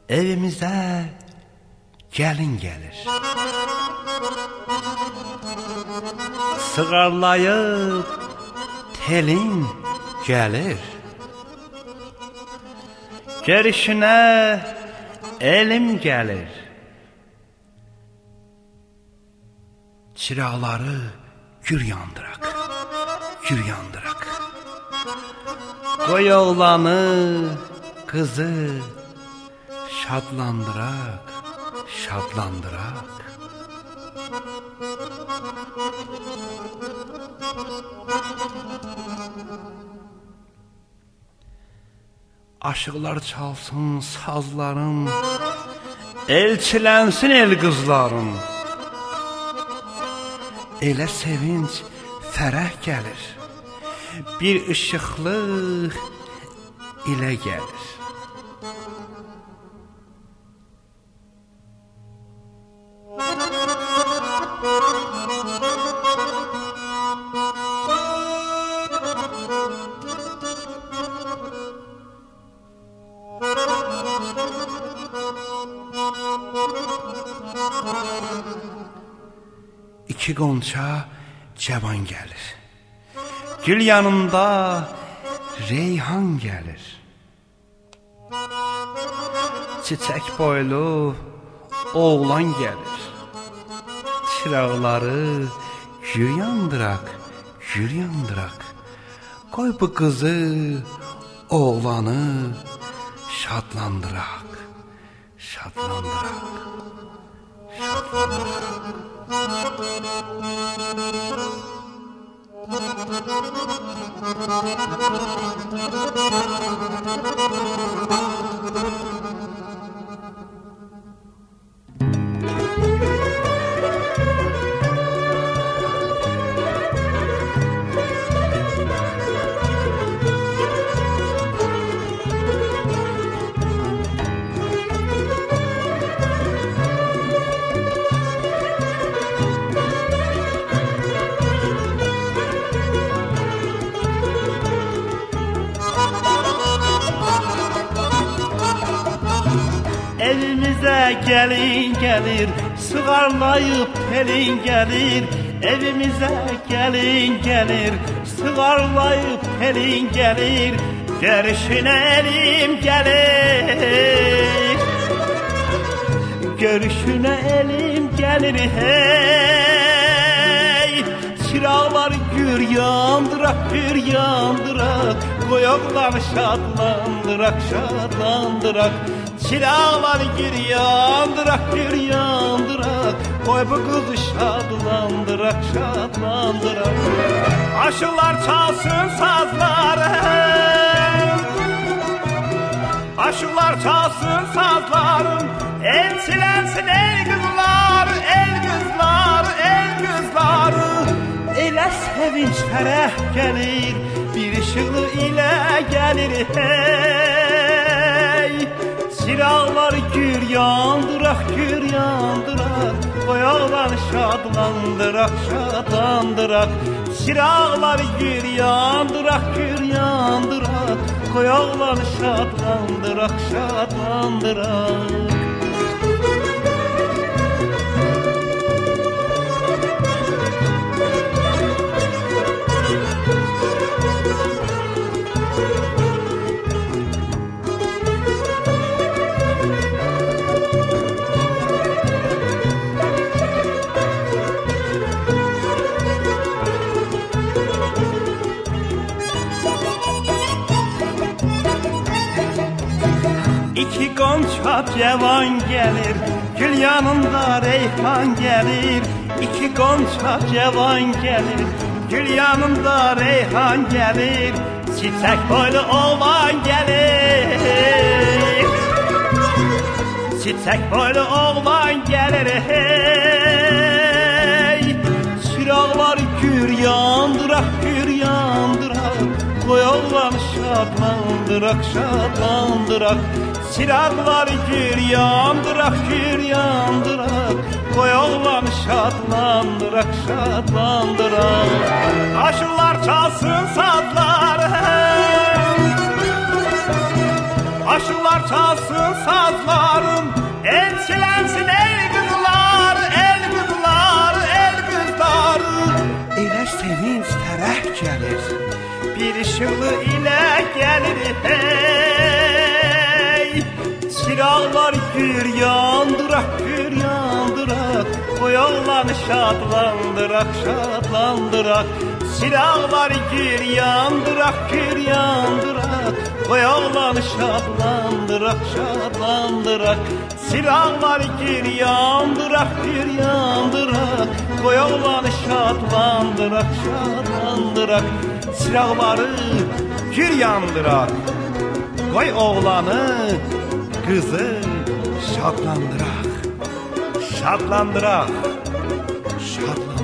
evimizə gəlin gəlir. Sığarlayıb telin gəlir. Görüşünə elim gəlir. Çıraqları gür yandıraq, gür yandıraq. Qoy oğlanı, qızı şadlandıraq, şadlandıraq. Aşıqlar çalsın sazlarım, elçilənsin el qızlarım. Elə sevinç, fərəh gəlir, bir işıqlıq ilə gəlir. İki qonça cavan gəlir. Gül yanında reyhan gəlir. Çiçək boylu oğlan gəlir. Çıraqları gür yandıraq, gür yandıraq. Qoy bu qızı, oğlanı şadlandıraq, şadlandıraq, şadlandıraq. Evimizə gəlin gəlir, sığarlayıb telin gəlir. Evimizə gəlin gəlir, sığarlayıb telin gəlir. Görüşünə elim gəlir, görüşünə elim gəlir. Hey, çıraqlar gür yandıraq, gür yandıraq. Qoy oğlanı şadlandıraq, şadlandıraq. Çıraqlar gür yandıraq, gür yandıraq. Qoy bu qızı şadlandıraq, şadlandıraq. Aşıqlar çalsın sazlarım, aşıqlar çalsın sazlarım. Elçilənsin ey qızlar, el qızlar, el qızlar. Elə sevinç fərəh gəlir, bir işıqlı ilə gəlir. Hey, çıraqlar gür yandıraq, gür yandıraq. Qoy oğlanı şadlandıraq, şadlandıraq. Çıraqlar gür yandıraq, gür yandıraq. Qoy oğlanı şadlandıraq, şadlandıraq. İki qonça cavan gəlir, gül yanında reyhan gəlir. İki qonça cavan gəlir, gül yanında reyhan gəlir. Çiçək boylu oğlan gəlir, çiçək boylu oğlan gəlir. Hey, çıraqlar gür yandıraq, gür yandıraq. Qoy oğlanı şadlandıraq, şadlandıraq. Çıraqlar gür yandıraq, gür yandıraq. Qoy oğlanı şadlandıraq, şadlandıraq. Aşıqlar çalsın sazlarım, Başlar çalsın sazlarım, elçilensin ey kızlar, el kızlar, el kızlar. Elə sevinç tərəh gəlir, Bir ışığı ile gelir hey. Çıraqlar gür yandırak, gür yandırak, koyulan şadlandırak, şadlandırak. Çıraqlar gür yandırak, gür yandırak, koyulan şadlandırak, şadlandırak. Çıraqlar gür yandırak, gür yandırak, koyulan şadlandırak, şadlandırak. Çıraqları gür yandırak, qoy oğlanı, qızı şadlandıraq, şadlandıraq. şadlandıraq.